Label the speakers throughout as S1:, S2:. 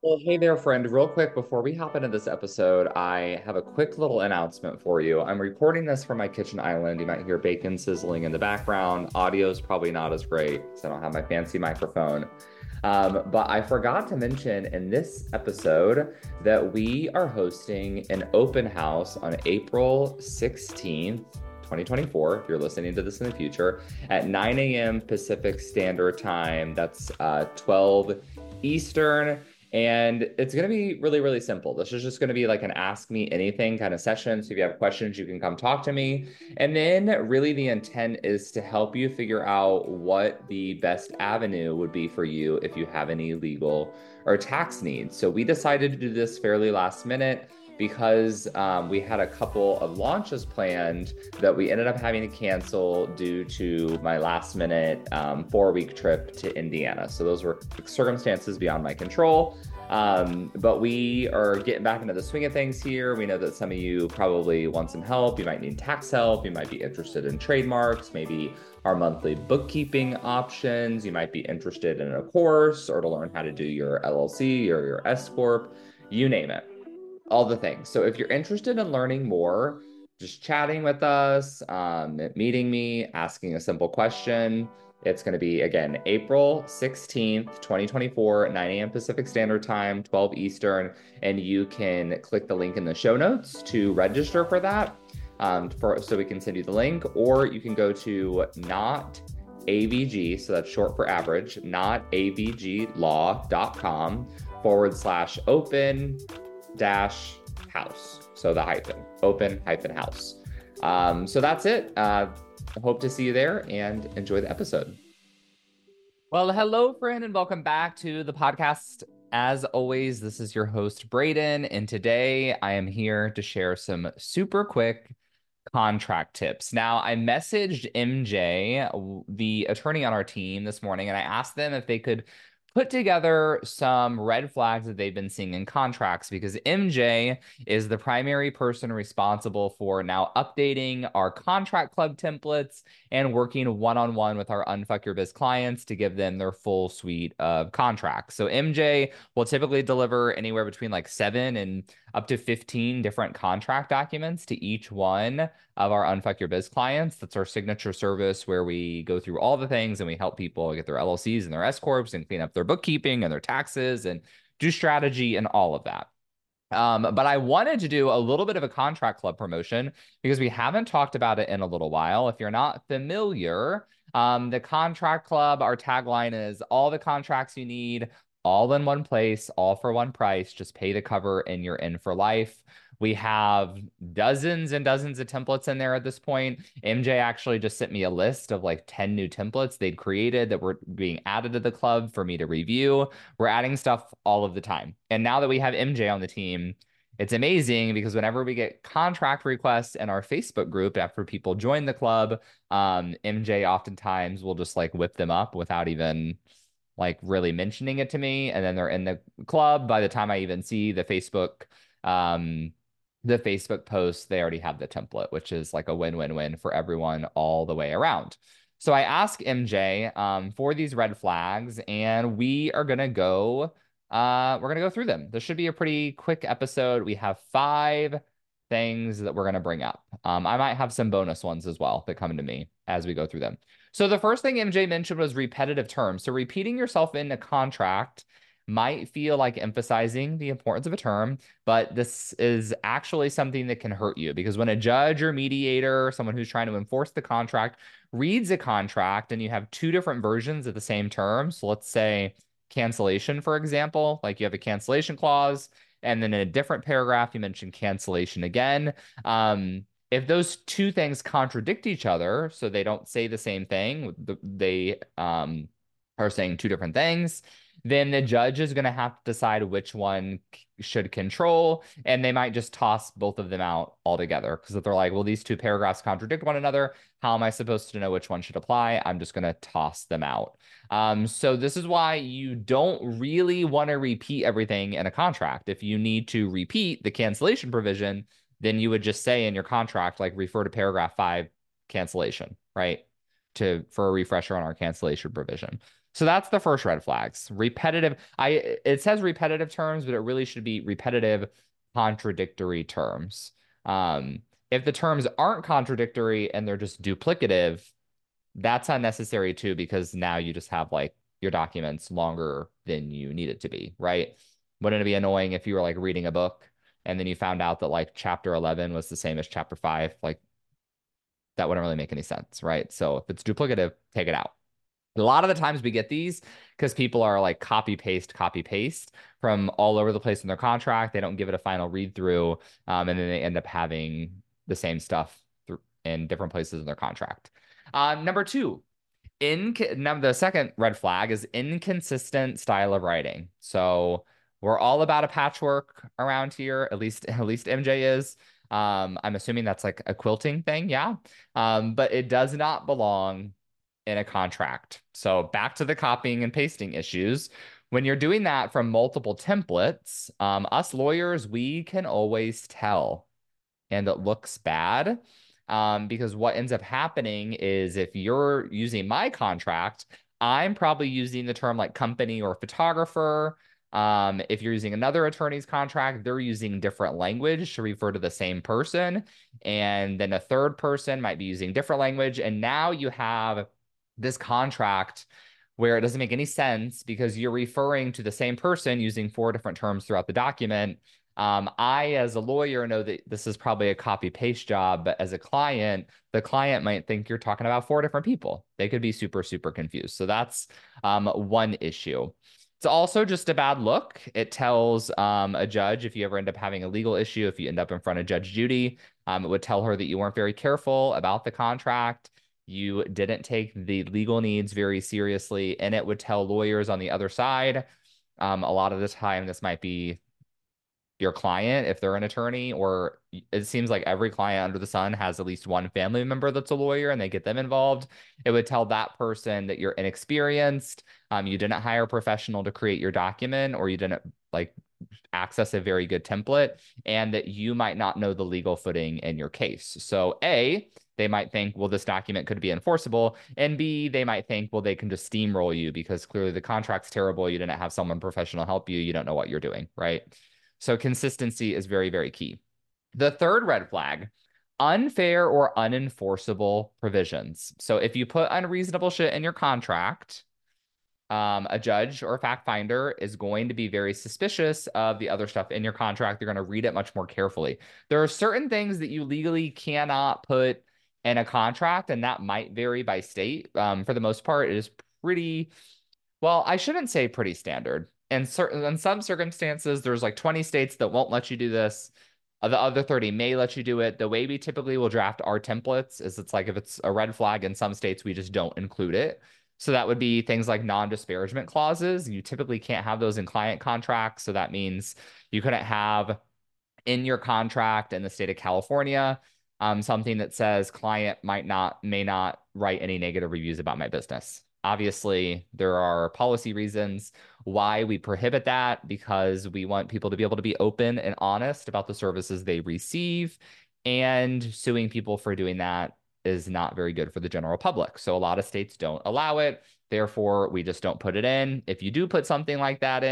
S1: Well, hey there, friend. Real quick, before we hop into this episode, I have a quick little announcement for you. I'm recording this from my kitchen island. You might hear bacon sizzling in the background. Audio is probably not as great because I don't have my fancy microphone. But I forgot to mention in this episode that we are hosting an open house on April 16th. 2024, if you're listening to this in the future, at 9 a.m. Pacific Standard Time. That's 12 Eastern. And it's going to be really, really simple. This is just going to be like an ask me anything kind of session. So if you have questions, you can come talk to me. And then really the intent is to help you figure out what the best avenue would be for you if you have any legal or tax needs. So we decided to do this fairly last minute because we had a couple of launches planned that we ended up having to cancel due to my last minute 4 week trip to Indiana. So those were circumstances beyond my control. But we are getting back into the swing of things here. We know that some of you probably want some help. You might need tax help. You might be interested in trademarks, maybe our monthly bookkeeping options. You might be interested in a course or to learn how to do your LLC or your S Corp, you name it, all the things. So if you're interested in learning more, just chatting with us, meeting me, asking a simple question, it's going to be, again, April 16th, 2024, 9 a.m. Pacific Standard Time, 12 Eastern. And you can click the link in the show notes to register for that, so we can send you the link. Or you can go to not AVG, so that's short for average, notavglaw.com/open dash house. So the hyphen, open hyphen house. So that's it. I hope to see you there and enjoy the episode. Well, hello, friend, and welcome back to the podcast. As always, this is your host, Braden, and today I am here to share some super quick contract tips. Now, I messaged MJ, the attorney on our team, this morning, and I asked them if they could put together some red flags that they've been seeing in contracts, because MJ is the primary person responsible for now updating our contract club templates and working one-on-one with our Unfuck Your Biz clients to give them their full suite of contracts. So MJ will typically deliver anywhere between like 7 and up to 15 different contract documents to each one of our Unfuck Your Biz clients. That's our signature service where we go through all the things and we help people get their LLCs and their S Corps and clean up their bookkeeping and their taxes and do strategy and all of that. But I wanted to do a little bit of a contract club promotion because we haven't talked about it in a little while. If you're not familiar, the contract club, our tagline is all the contracts you need, all in one place, all for one price. Just pay the cover and you're in for life. We have dozens and dozens of templates in there at this point. MJ actually just sent me a list of like 10 new templates they'd created that were being added to the club for me to review. We're adding stuff all of the time. And now that we have MJ on the team, it's amazing because whenever we get contract requests in our Facebook group after people join the club, MJ oftentimes will just like whip them up without even like really mentioning it to me. And then they're in the club. By the time I even see the Facebook post, they already have the template, which is like a win-win-win for everyone all the way around. So I asked MJ for these red flags, and we're gonna go through them. This should be a pretty quick episode. We have 5 things that we're gonna bring up. I might have some bonus ones as well that come to me as we go through them. So the first thing MJ mentioned was repetitive terms. So repeating yourself in a contract might feel like emphasizing the importance of a term, but this is actually something that can hurt you because when a judge or mediator, or someone who's trying to enforce the contract, reads a contract and you have 2 different versions of the same term. So let's say cancellation, for example, like you have a cancellation clause, and then in a different paragraph, you mentioned cancellation again. If those 2 things contradict each other, so they don't say the same thing, they are saying 2 different things, then the judge is going to have to decide which one should control, and they might just toss both of them out altogether. Because if they're like, well, these 2 paragraphs contradict one another, how am I supposed to know which one should apply? I'm just going to toss them out. So this is why you don't really want to repeat everything in a contract. If you need to repeat the cancellation provision, then you would just say in your contract, like refer to paragraph 5 cancellation, right? For a refresher on our cancellation provision. So that's the first red flags. Repetitive. It says repetitive terms, but it really should be repetitive contradictory terms. If the terms aren't contradictory and they're just duplicative, that's unnecessary too, because now you just have like your documents longer than you need it to be, right? Wouldn't it be annoying if you were like reading a book and then you found out that like chapter 11 was the same as chapter 5? Like that wouldn't really make any sense, right? So if it's duplicative, take it out. A lot of the times we get these because people are like copy paste from all over the place in their contract. They don't give it a final read through, and then they end up having the same stuff in different places in their contract. Number two, now the second red flag is inconsistent style of writing. So we're all about a patchwork around here. At least MJ is. I'm assuming that's like a quilting thing, yeah. But it does not belong in a contract. So back to the copying and pasting issues. When you're doing that from multiple templates, us lawyers, we can always tell, and it looks bad. Because what ends up happening is if you're using my contract, I'm probably using the term like company or photographer. If you're using another attorney's contract, they're using different language to refer to the same person. And then a third person might be using different language. And now you have this contract where it doesn't make any sense because you're referring to the same person using four different terms throughout the document. I, as a lawyer, know that this is probably a copy paste job, but as a client, the client might think you're talking about four different people. They could be super, super confused. So that's one issue. It's also just a bad look. It tells a judge, if you ever end up having a legal issue, if you end up in front of Judge Judy, it would tell her that you weren't very careful about the contract. You didn't take the legal needs very seriously, and it would tell lawyers on the other side. A lot of the time, this might be your client if they're an attorney, or it seems like every client under the sun has at least one family member that's a lawyer and they get them involved. It would tell that person that you're inexperienced, you didn't hire a professional to create your document, or you didn't like access a very good template, and that you might not know the legal footing in your case. So A, they might think, well, this document could be enforceable. And B, they might think, well, they can just steamroll you because clearly the contract's terrible. You didn't have someone professional help you. You don't know what you're doing, right? So consistency is very, very key. The third red flag, unfair or unenforceable provisions. So if you put unreasonable shit in your contract, a judge or a fact finder is going to be very suspicious of the other stuff in your contract. They're going to read it much more carefully. There are certain things that you legally cannot put in a contract, and that might vary by state. For the most part, it is pretty, well, I shouldn't say pretty standard. And in some circumstances, there's like 20 states that won't let you do this. The other 30 may let you do it. The way we typically will draft our templates is it's like if it's a red flag in some states, we just don't include it. So that would be things like non-disparagement clauses. You typically can't have those in client contracts. So that means you couldn't have in your contract in the state of California something that says client may not write any negative reviews about my business. Obviously, there are policy reasons why we prohibit that, because we want people to be able to be open and honest about the services they receive, and suing people for doing that is not very good for the general public. So a lot of states don't allow it. Therefore, we just don't put it in. If you do put something like that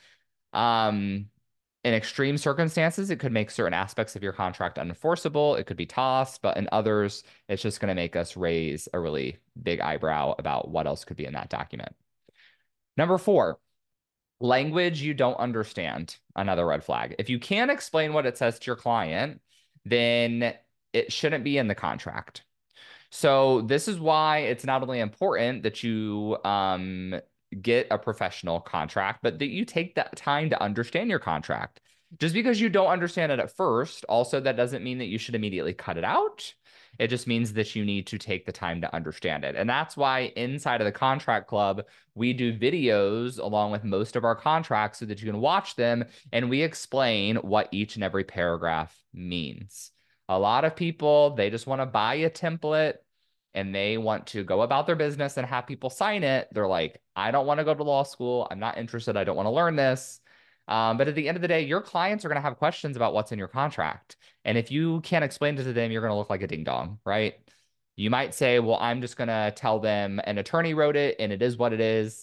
S1: in extreme circumstances, it could make certain aspects of your contract unenforceable. It could be tossed, but in others, it's just going to make us raise a really big eyebrow about what else could be in that document. Number 4, language you don't understand. Another red flag. If you can't explain what it says to your client, then it shouldn't be in the contract. So this is why it's not only important that you get a professional contract, but that you take that time to understand your contract. Just because you don't understand it at first, also that doesn't mean that you should immediately cut it out. It just means that you need to take the time to understand it. And that's why inside of the Contract Club, we do videos along with most of our contracts so that you can watch them and we explain what each and every paragraph means. A lot of people, they just want to buy a template and they want to go about their business and have people sign it. They're like, I don't want to go to law school. I'm not interested. I don't want to learn this. But at the end of the day, your clients are going to have questions about what's in your contract. And if you can't explain it to them, you're going to look like a ding dong, right? You might say, well, I'm just going to tell them an attorney wrote it and it is what it is.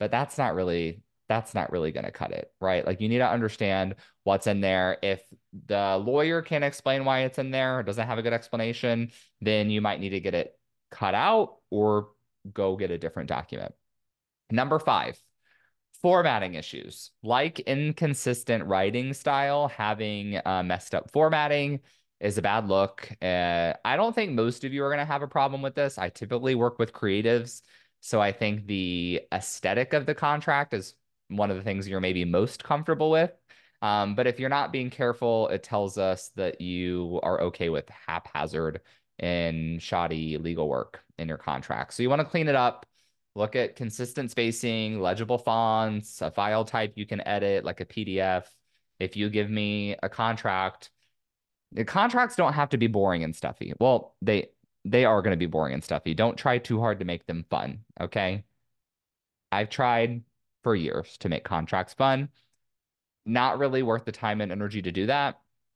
S1: but that's not really going to cut it, right? Like you need to understand what's in there. If the lawyer can't explain why it's in there, or doesn't have a good explanation, then you might need to get it cut out or go get a different document. Number 5, formatting issues. Like inconsistent writing style, having messed up formatting is a bad look. I don't think most of you are going to have a problem with this. I typically work with creatives, so I think the aesthetic of the contract is one of the things you're maybe most comfortable with. But if you're not being careful, it tells us that you are okay with haphazard and shoddy legal work in your contract. So you want to clean it up. Look at consistent spacing, legible fonts, a file type you can edit, like a PDF. If you give me a contract, the contracts don't have to be boring and stuffy. Well, they are going to be boring and stuffy. Don't try too hard to make them fun, okay? I've tried for years to make contracts fun. Not really worth the time and energy to do that.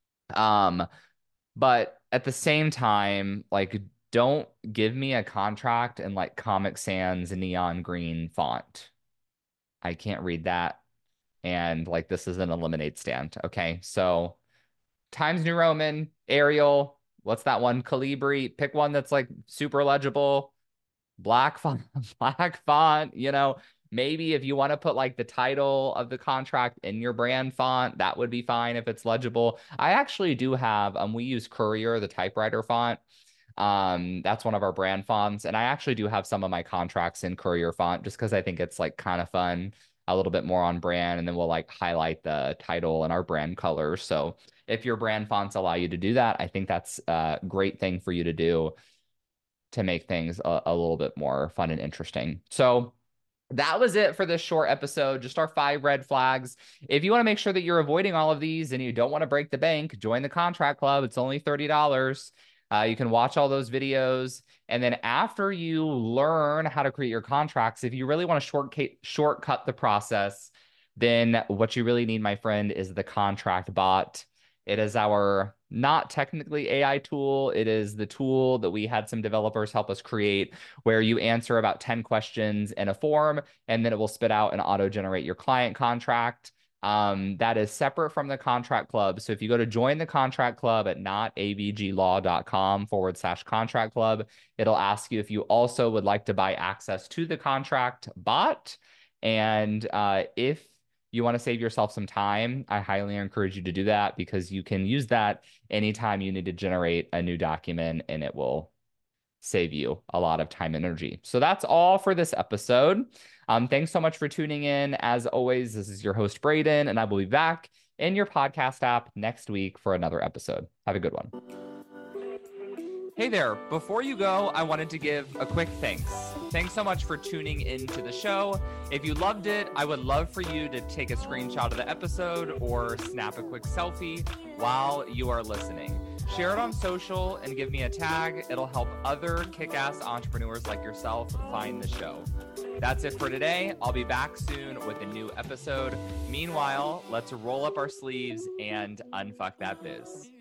S1: But at the same time, like, don't give me a contract in like Comic Sans neon green font. I can't read that. And like, this is an eliminate stand. Okay. So Times New Roman, Arial, what's that one? Calibri. Pick one that's like super legible, black font, black font, maybe if you want to put like the title of the contract in your brand font, that would be fine if it's legible. I actually do have, we use Courier, the typewriter font. That's one of our brand fonts. And I actually do have some of my contracts in Courier font just because I think it's like kind of fun, a little bit more on brand. And then we'll like highlight the title and our brand colors. So if your brand fonts allow you to do that, I think that's a great thing for you to do to make things a little bit more fun and interesting. So that was it for this short episode, just our 5 red flags. If you want to make sure that you're avoiding all of these and you don't want to break the bank, join the contract club. It's only $30. You can watch all those videos. And then after you learn how to create your contracts, if you really want to shortcut the process, then what you really need, my friend, is the contract bot. It is our not technically AI tool. It is the tool that we had some developers help us create, where you answer about 10 questions in a form, and then it will spit out and auto-generate your client contract. That is separate from the contract club. So if you go to join the contract club at notavglaw.com/contract club, it'll ask you if you also would like to buy access to the contract bot. And if you want to save yourself some time, I highly encourage you to do that, because you can use that anytime you need to generate a new document, and it will save you a lot of time and energy. So that's all for this episode. Thanks so much for tuning in. As always, this is your host, Braden, and I will be back in your podcast app next week for another episode. Have a good one. Hey there, before you go, I wanted to give a quick thanks. Thanks so much for tuning into the show. If you loved it, I would love for you to take a screenshot of the episode or snap a quick selfie while you are listening. Share it on social and give me a tag. It'll help other kick-ass entrepreneurs like yourself find the show. That's it for today. I'll be back soon with a new episode. Meanwhile, let's roll up our sleeves and unfuck that biz.